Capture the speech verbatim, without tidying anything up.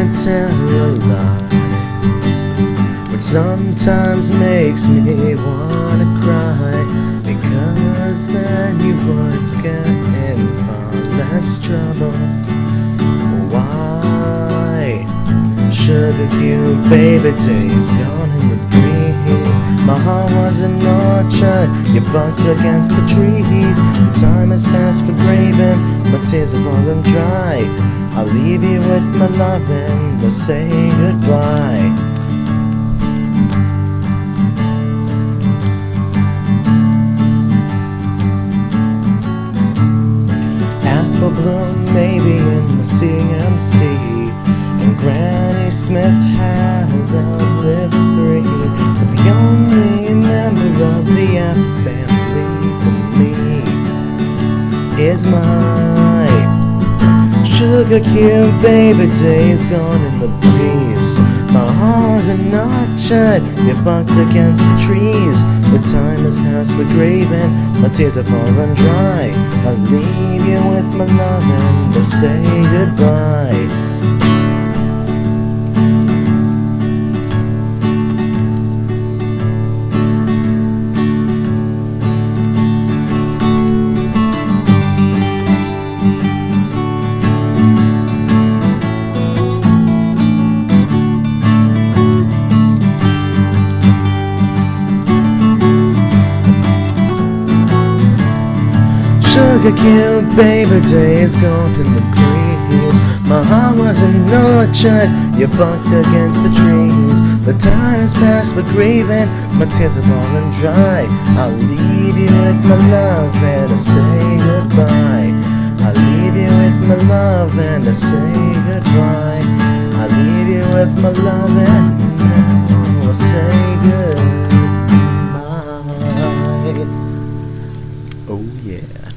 can't tell a lie, which sometimes makes me wanna cry, because then you would get in far less trouble. Why? Sugar cube baby days gone in the breeze. My heart was an orchard, you bucked against the trees. The time has passed for graving, my tears have all run dry. I'll leave you with my loving, but say goodbye. Apple bloom maybe in the C M C, and Granny Smith has outlived three. But the only member of the Apple family for me is my sugar cube baby days gone in the breeze. My heart's an orchard, you bucked against the trees. The time has passed for graving, my tears have all run dry. I'll leave you with my loving, but say goodbye. Sugar cube baby days gone in the breeze. My heart was an orchard, you bucked against the trees. The time has passed for grieving, my tears have all run dry. I'll leave you with my love and I say goodbye. I'll leave you with my love and I say goodbye. I'll leave you with my love and now I say goodbye. Oh yeah.